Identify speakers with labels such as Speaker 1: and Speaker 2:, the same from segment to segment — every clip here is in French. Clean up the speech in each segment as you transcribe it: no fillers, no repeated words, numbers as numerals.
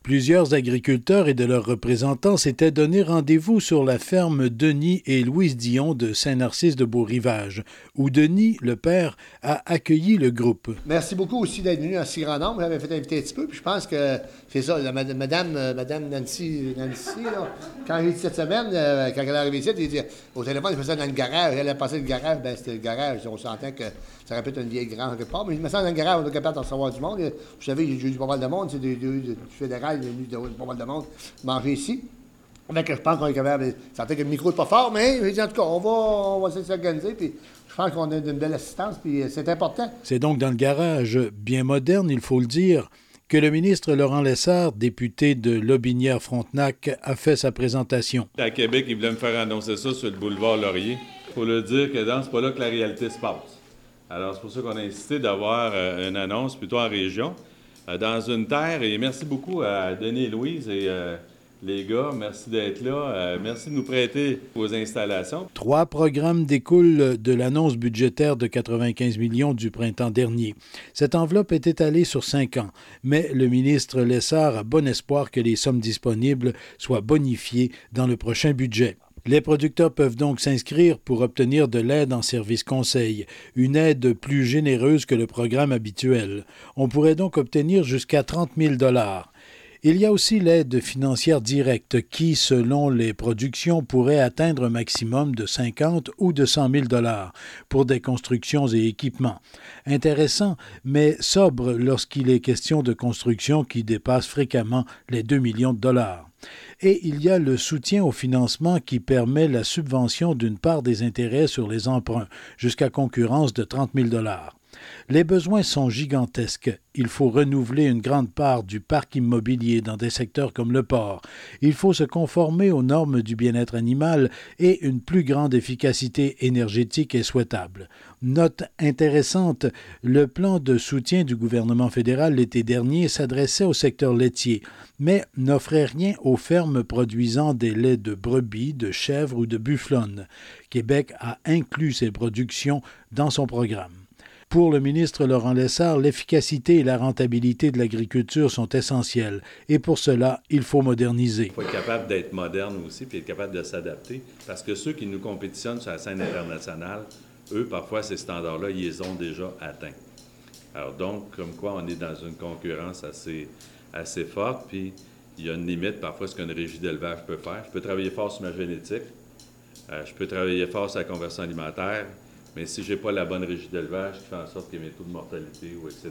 Speaker 1: Plusieurs agriculteurs et de leurs représentants s'étaient donné rendez-vous sur la ferme Denis et Louise Dion de Saint-Narcisse-de-Beau-Rivage, où Denis, le père, a accueilli le groupe.
Speaker 2: Merci beaucoup aussi d'être venu en si grand nombre. J'avais fait inviter un petit peu, puis je pense que c'est ça, Madame Nancy là, quand j'ai dit cette semaine, quand elle est arrivée ici, elle dit au téléphone, elle faisait ça dans le garage. Elle a passé le garage, c'était le garage. On s'entend que ça répète une vieille grange quelque part, mais je me sens dans le garage, on est capable d'en recevoir du monde. Vous savez, j'ai eu pas mal de monde, c'est du fédéral, il y a eu pas mal de monde manger ici. Donc, je pense qu'on est capable. Ça que le micro n'est pas fort, mais je dis, en tout cas, on va essayer de s'organiser, puis je pense qu'on a une belle assistance, puis c'est important.
Speaker 1: C'est donc dans le garage, bien moderne, il faut le dire, que le ministre Laurent Lessard, député de Lotbinière-Frontenac, a fait sa présentation.
Speaker 3: À Québec, il voulait me faire annoncer ça sur le boulevard Laurier. Il faut le dire que c'est pas là que la réalité se passe. Alors, c'est pour ça qu'on a insisté d'avoir une annonce plutôt en région, dans une terre, et merci beaucoup à Denis et Louise et les gars, merci d'être là. Merci de nous prêter vos installations.
Speaker 1: 3 programmes découlent de l'annonce budgétaire de 95 millions du printemps dernier. Cette enveloppe est étalée sur 5 ans, mais le ministre Lessard a bon espoir que les sommes disponibles soient bonifiées dans le prochain budget. Les producteurs peuvent donc s'inscrire pour obtenir de l'aide en service conseil, une aide plus généreuse que le programme habituel. On pourrait donc obtenir jusqu'à 30 000 $. Il y a aussi l'aide financière directe qui, selon les productions, pourrait atteindre un maximum de 50 ou de 100 000 $ pour des constructions et équipements. Intéressant, mais sobre lorsqu'il est question de constructions qui dépassent fréquemment les 2 millions de $. Et il y a le soutien au financement qui permet la subvention d'une part des intérêts sur les emprunts, jusqu'à concurrence de 30 000 $. Les besoins sont gigantesques. Il faut renouveler une grande part du parc immobilier dans des secteurs comme le port. Il faut se conformer aux normes du bien-être animal et une plus grande efficacité énergétique est souhaitable. Note intéressante, le plan de soutien du gouvernement fédéral l'été dernier s'adressait au secteur laitier, mais n'offrait rien aux fermes produisant des laits de brebis, de chèvres ou de bufflonnes. Québec a inclus ces productions dans son programme. Pour le ministre Laurent Lessard, l'efficacité et la rentabilité de l'agriculture sont essentielles. Et pour cela, il faut moderniser.
Speaker 3: Il faut être capable d'être moderne aussi, puis être capable de s'adapter. Parce que ceux qui nous compétitionnent sur la scène internationale, eux, parfois, ces standards-là, ils les ont déjà atteints. Alors donc, comme quoi, on est dans une concurrence assez forte, puis il y a une limite, parfois, ce qu'une régie d'élevage peut faire. Je peux travailler fort sur ma génétique, je peux travailler fort sur la conversion alimentaire, mais si je n'ai pas la bonne régie d'élevage qui fait en sorte qu'il y ait mes taux de mortalité, ou etc.,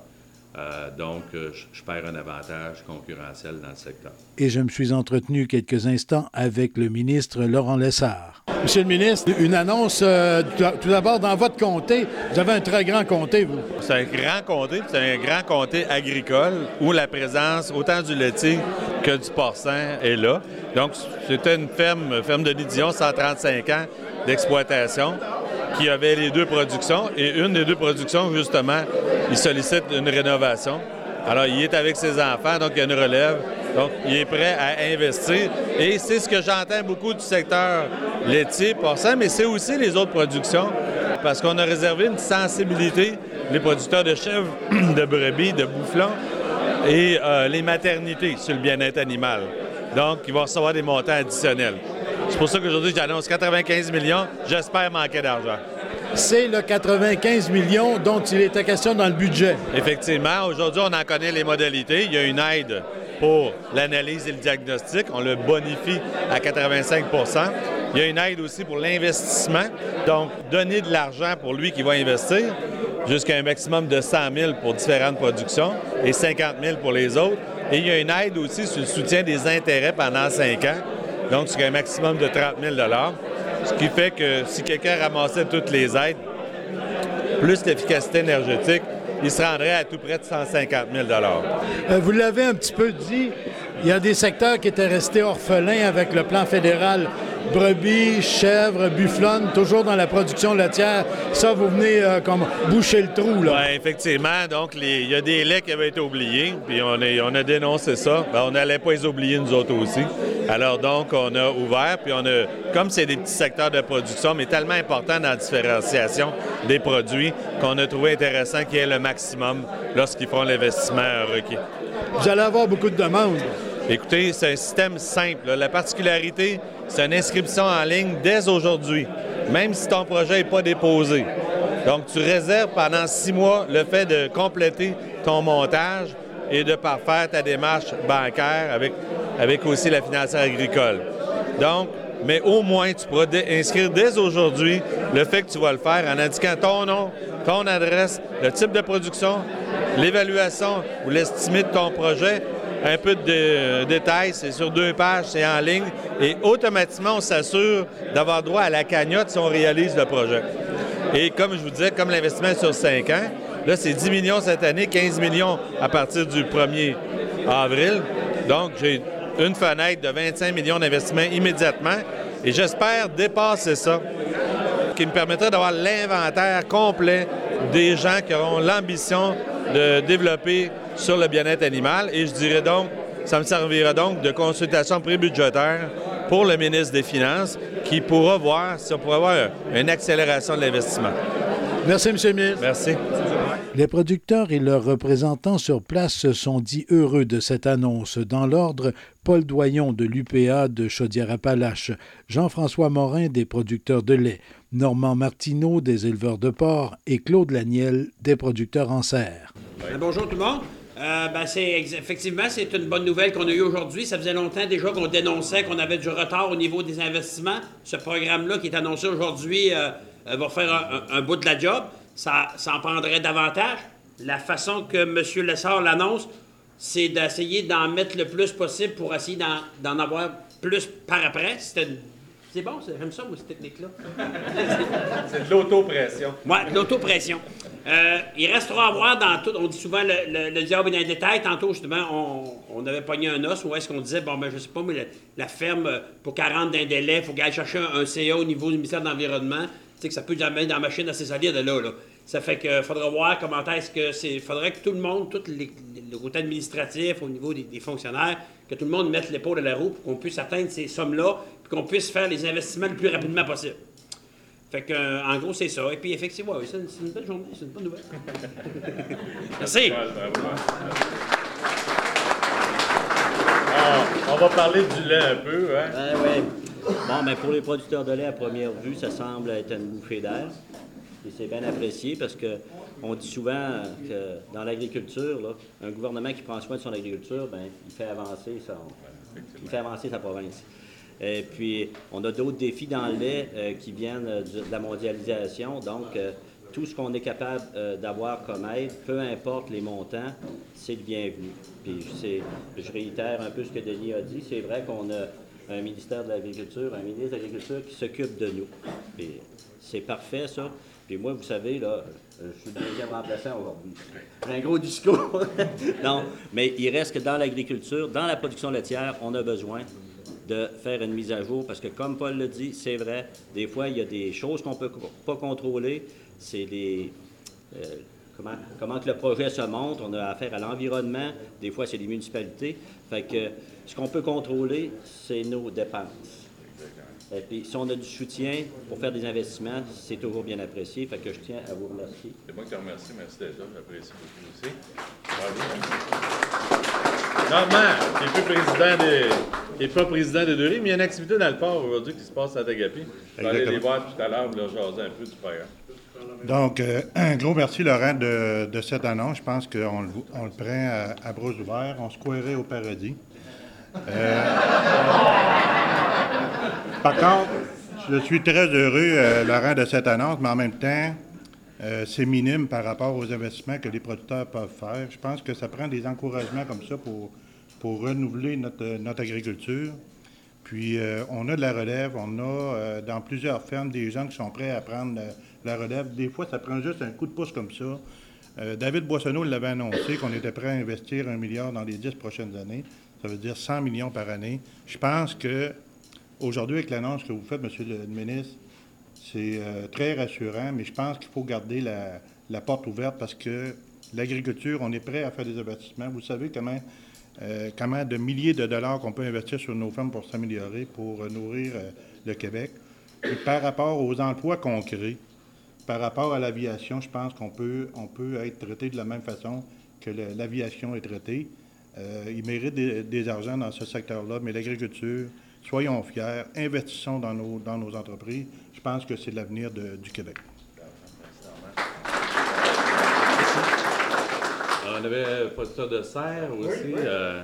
Speaker 3: je perds un avantage concurrentiel dans le secteur.
Speaker 1: Et je me suis entretenu quelques instants avec le ministre Laurent Lessard.
Speaker 4: Monsieur le ministre, une annonce, tout d'abord, dans votre comté, vous avez un très grand comté, vous.
Speaker 3: C'est un grand comté agricole où la présence autant du laitier que du porcin est là. Donc, c'était une ferme de Dion, 135 ans d'exploitation, qui avait les 2 productions. Et une des 2 productions, justement, il sollicite une rénovation. Alors, il est avec ses enfants, donc il y a une relève. Donc, il est prêt à investir. Et c'est ce que j'entends beaucoup du secteur laitier, porcin, mais c'est aussi les autres productions, parce qu'on a réservé une sensibilité, les producteurs de chèvres, de brebis, de bufflons et les maternités sur le bien-être animal. Donc, ils vont recevoir des montants additionnels. C'est pour ça qu'aujourd'hui, j'annonce 95 millions. J'espère manquer d'argent.
Speaker 4: C'est le 95 millions dont il était question dans le budget.
Speaker 3: Effectivement. Aujourd'hui, on en connaît les modalités. Il y a une aide pour l'analyse et le diagnostic. On le bonifie à 85 %. Il y a une aide aussi pour l'investissement. Donc, donner de l'argent pour lui qui va investir jusqu'à un maximum de 100 000 pour différentes productions et 50 000 pour les autres. Et il y a une aide aussi sur le soutien des intérêts pendant 5 ans. Donc, c'est un maximum de 30 000 $. Ce qui fait que si quelqu'un ramassait toutes les aides, plus l'efficacité énergétique, il se rendrait à tout près de 150 000 $.
Speaker 4: Vous l'avez un petit peu dit, il y a des secteurs qui étaient restés orphelins avec le plan fédéral. Brebis, chèvres, bufflonnes, toujours dans la production laitière. Ça, vous venez comme boucher le trou, là.
Speaker 3: Oui, effectivement. Donc, il y a des laits qui avaient été oubliés, puis on a dénoncé ça. Bien, on n'allait pas les oublier, nous autres aussi. Alors, donc, on a ouvert, puis comme c'est des petits secteurs de production, mais tellement importants dans la différenciation des produits, qu'on a trouvé intéressant qu'il y ait le maximum lorsqu'ils font l'investissement requis.
Speaker 4: vous allez avoir beaucoup de demandes.
Speaker 3: Écoutez, c'est un système simple. La particularité, c'est une inscription en ligne dès aujourd'hui, même si ton projet n'est pas déposé. Donc, tu réserves pendant 6 mois le fait de compléter ton montage et de parfaire ta démarche bancaire avec aussi la financière agricole. Donc, mais au moins, tu pourras inscrire dès aujourd'hui le fait que tu vas le faire en indiquant ton nom, ton adresse, le type de production, l'évaluation ou l'estimé de ton projet. Un peu de détails, c'est sur 2 pages, c'est en ligne. Et automatiquement, on s'assure d'avoir droit à la cagnotte si on réalise le projet. Et comme je vous disais, comme l'investissement est sur 5 ans, là, c'est 10 millions cette année, 15 millions à partir du 1er avril. Donc, j'ai une fenêtre de 25 millions d'investissement immédiatement. Et j'espère dépasser ça, qui me permettra d'avoir l'inventaire complet des gens qui auront l'ambition de développer sur le bien-être animal. Et je dirais donc, ça me servira donc de consultation prébudgétaire pour le ministre des Finances qui pourra voir si on pourrait avoir une accélération de l'investissement.
Speaker 4: Merci, M. le ministre.
Speaker 3: Merci.
Speaker 1: Les producteurs et leurs représentants sur place se sont dit heureux de cette annonce. Dans l'ordre, Paul Doyon de l'UPA de Chaudière-Appalaches, Jean-François Morin des producteurs de lait, Normand Martineau des éleveurs de porc et Claude Laniel des producteurs en serre.
Speaker 5: Bonjour tout le monde. Effectivement, c'est une bonne nouvelle qu'on a eue aujourd'hui. Ça faisait longtemps déjà qu'on dénonçait qu'on avait du retard au niveau des investissements. Ce programme-là qui est annoncé aujourd'hui va faire un bout de la job. Ça en prendrait davantage. La façon que M. Lessard l'annonce, c'est d'essayer d'en mettre le plus possible pour essayer d'en avoir plus par après. C'est bon, j'aime ça, moi, cette technique-là.
Speaker 3: C'est de l'autopression.
Speaker 5: Oui, de l'autopression. Il restera à voir dans tout. On dit souvent le diable est dans les détails. Tantôt, justement, on avait pogné un os où est-ce qu'on disait, je sais pas, mais la ferme, pour qu'elle rentre d'un délai, il faut qu'elle aille chercher un CA au niveau du ministère de l'Environnement. Tu sais que ça peut jamais dans la machine assez solide là. Ça fait qu'il faudra voir comment est-ce que c'est. Il faudrait que tout le monde, tout le côté administratif, au niveau des fonctionnaires, que tout le monde mette l'épaule à la roue pour qu'on puisse atteindre ces sommes-là, puis qu'on puisse faire les investissements le plus rapidement possible. Fait que, en gros, c'est ça. Et puis, effectivement, c'est une belle journée, c'est une bonne nouvelle. Merci.
Speaker 3: On va parler du lait un peu, hein?
Speaker 6: Oui. Bon, pour les producteurs de lait, à première vue, ça semble être une bouffée d'air. Et c'est bien apprécié parce qu'on dit souvent que dans l'agriculture, là, un gouvernement qui prend soin de son agriculture, il fait avancer sa province. Et puis, on a d'autres défis dans le lait qui viennent de la mondialisation. Donc, tout ce qu'on est capable d'avoir comme aide, peu importe les montants, c'est le bienvenu. Puis, je réitère un peu ce que Denis a dit. C'est vrai qu'on a un ministère de l'Agriculture, un ministre de l'Agriculture qui s'occupe de nous. Puis, c'est parfait, ça. Puis moi, vous savez, là, je suis le deuxième remplaçant aujourd'hui. J'ai un gros discours. Non, mais il reste que dans l'agriculture, dans la production laitière, on a besoin de faire une mise à jour parce que, comme Paul le dit, c'est vrai, des fois, il y a des choses qu'on ne peut pas contrôler. C'est comment que le projet se monte. On a affaire à l'environnement. Des fois, c'est les municipalités. Fait que ce qu'on peut contrôler, c'est nos dépenses. Et puis, si on a du soutien pour faire des investissements, c'est toujours bien apprécié. Fait que je tiens à vous remercier.
Speaker 3: C'est moi qui te remercie. Merci d'être là. J'apprécie beaucoup aussi. Normand, tu n'es pas président des deux rives, mais il y a une activité dans le port aujourd'hui qui se passe à Tagapi. Je vais aller les voir tout à l'heure pour leur jaser un peu du programme.
Speaker 7: Donc, un gros merci, Laurent, de cette annonce. Je pense qu'on le prend à bras ouverts. On se croirait au paradis. Par contre, je suis très heureux, Laurent, de cette annonce, mais en même temps, c'est minime par rapport aux investissements que les producteurs peuvent faire. Je pense que ça prend des encouragements comme ça pour renouveler notre agriculture. Puis, on a de la relève. On a dans plusieurs fermes des gens qui sont prêts à prendre la relève. Des fois, ça prend juste un coup de pouce comme ça. David Boissonneau l'avait annoncé qu'on était prêt à investir 1 milliard dans les 10 prochaines années. Ça veut dire 100 millions par année. Je pense qu'aujourd'hui, avec l'annonce que vous faites, M. le ministre, c'est très rassurant, mais je pense qu'il faut garder la porte ouverte parce que l'agriculture, on est prêt à faire des investissements. Vous savez comment de milliers de dollars qu'on peut investir sur nos fermes pour s'améliorer, pour nourrir le Québec. Et par rapport aux emplois qu'on crée, par rapport à l'aviation, je pense qu'on peut être traité de la même façon que l'aviation est traitée. Ils méritent des argents dans ce secteur-là, mais l'agriculture, soyons fiers, investissons dans nos entreprises. Je pense que c'est l'avenir du Québec.
Speaker 3: On avait producteur de serre aussi.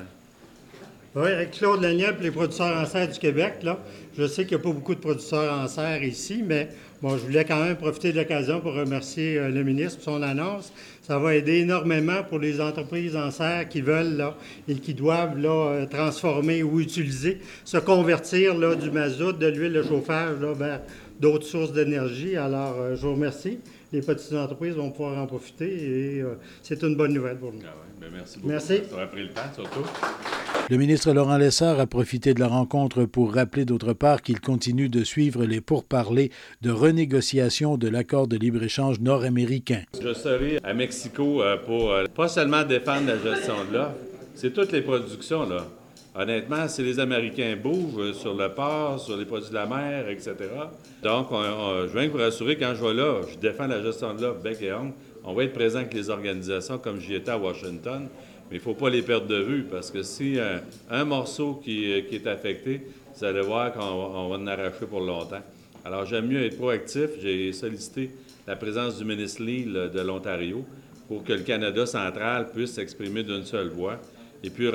Speaker 8: Oui, avec Claude Laniel et les producteurs en serre du Québec, là, je sais qu'il n'y a pas beaucoup de producteurs en serre ici, mais bon, je voulais quand même profiter de l'occasion pour remercier le ministre pour son annonce. Ça va aider énormément pour les entreprises en serre qui veulent là, et qui doivent là, transformer ou utiliser, se convertir là, du mazout, de l'huile de chauffage là, vers d'autres sources d'énergie. Alors, je vous remercie. Les petites entreprises vont pouvoir en profiter et c'est une bonne nouvelle pour nous.
Speaker 3: Ah ouais, bien, merci beaucoup.
Speaker 8: Merci.
Speaker 3: Ça aurait pris le temps, surtout.
Speaker 1: Le ministre Laurent Lessard a profité de la rencontre pour rappeler d'autre part qu'il continue de suivre les pourparlers de renégociation de l'accord de libre-échange nord-américain.
Speaker 3: Je serai à Mexico pour pas seulement défendre la gestion de l'offre, c'est toutes les productions, là. Honnêtement, si les Américains bougent sur le port, sur les produits de la mer, etc. Donc, je viens vous rassurer, quand je vais là, je défends la gestion de l'offre, bec et ongle. On va être présent avec les organisations comme j'y étais à Washington, mais il ne faut pas les perdre de vue parce que si un morceau qui est affecté, vous allez voir qu'on va en arracher pour longtemps. Alors, j'aime mieux être proactif. J'ai sollicité la présence du ministre Lee de l'Ontario pour que le Canada central puisse s'exprimer d'une seule voix et puis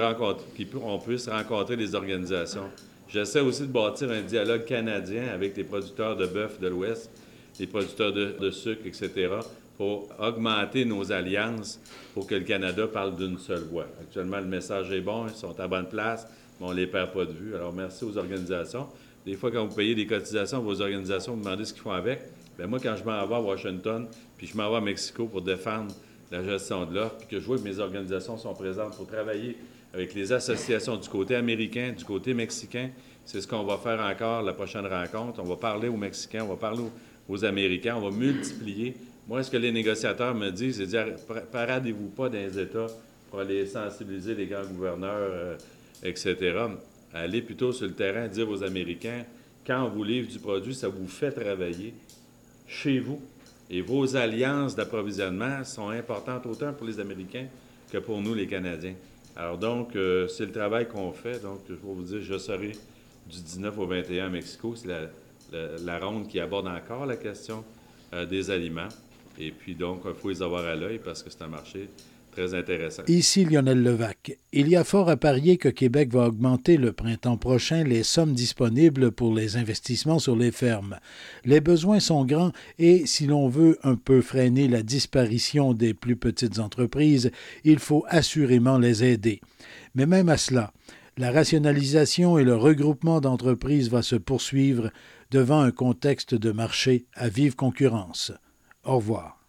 Speaker 3: on puisse rencontrer les organisations. J'essaie aussi de bâtir un dialogue canadien avec les producteurs de bœuf de l'Ouest, les producteurs de sucre, etc., pour augmenter nos alliances pour que le Canada parle d'une seule voix. Actuellement, le message est bon, ils sont à bonne place, mais on ne les perd pas de vue. Alors, merci aux organisations. Des fois, quand vous payez des cotisations, vos organisations, vous demandez ce qu'ils font avec. Bien, moi, quand je m'en vais à Washington, puis je m'en vais à Mexico pour défendre la gestion de l'offre, puis que je vois que mes organisations sont présentes pour travailler avec les associations du côté américain, du côté mexicain. C'est ce qu'on va faire encore la prochaine rencontre. On va parler aux Mexicains, on va parler aux Américains, on va multiplier. Moi, ce que les négociateurs me disent, c'est de dire, paradez-vous pas dans les États pour aller sensibiliser les grands gouverneurs, etc. Allez plutôt sur le terrain, dire aux Américains, quand on vous livre du produit, ça vous fait travailler chez vous. Et vos alliances d'approvisionnement sont importantes autant pour les Américains que pour nous, les Canadiens. Alors donc, c'est le travail qu'on fait. Donc, je vais vous dire, je serai du 19 au 21 à Mexico. C'est la ronde qui aborde encore la question des aliments. Et puis donc, il faut les avoir à l'œil parce que c'est un marché très intéressant.
Speaker 1: Ici Lionel Levac. Il y a fort à parier que Québec va augmenter le printemps prochain les sommes disponibles pour les investissements sur les fermes. Les besoins sont grands et si l'on veut un peu freiner la disparition des plus petites entreprises, il faut assurément les aider. Mais même à cela, la rationalisation et le regroupement d'entreprises va se poursuivre devant un contexte de marché à vive concurrence. Au revoir.